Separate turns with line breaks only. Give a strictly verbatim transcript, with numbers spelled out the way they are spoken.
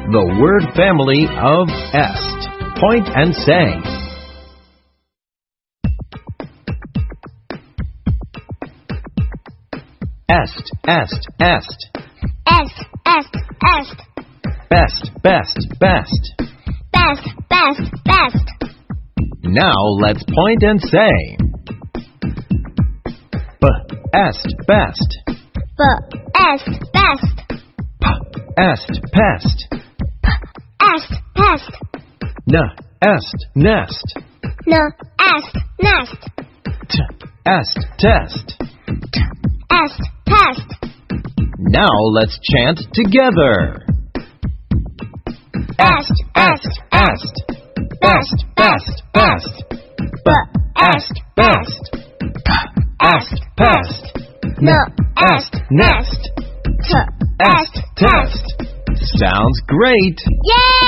the word family of est. Point and say. Est, est, est.
Est, est, est.
Best, best, best.
Best, best, best.
Now let's point and say. B, est, best.
B, est, best.
P, est, pest.
P, est, pest.
N, est, nest.
N, est, nest.
T, est, test.
T, est, test.
Now let's chant together.
Est, est, est.
Best, best, best.
B, est, best.
P, est, pest.
N, est,
nest.
T, est, test.
Sounds great.
Yay!